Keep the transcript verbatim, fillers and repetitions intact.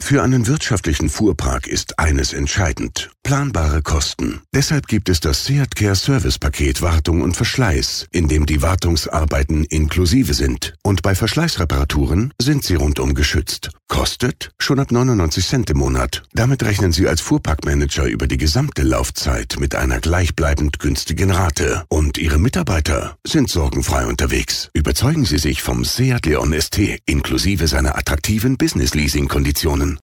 Für einen wirtschaftlichen Fuhrpark ist eines entscheidend: planbare Kosten. Deshalb gibt es das Seat Care Service Paket Wartung und Verschleiß, in dem die Wartungsarbeiten inklusive sind. Und bei Verschleißreparaturen sind Sie rundum geschützt. Kostet schon ab neunundneunzig Cent im Monat. Damit rechnen Sie als Fuhrparkmanager über die gesamte Laufzeit mit einer gleichbleibend günstigen Rate. Und Ihre Mitarbeiter sind sorgenfrei unterwegs. Überzeugen Sie sich vom Seat Leon S T inklusive seiner attraktiven Business-Leasing-Konditionen.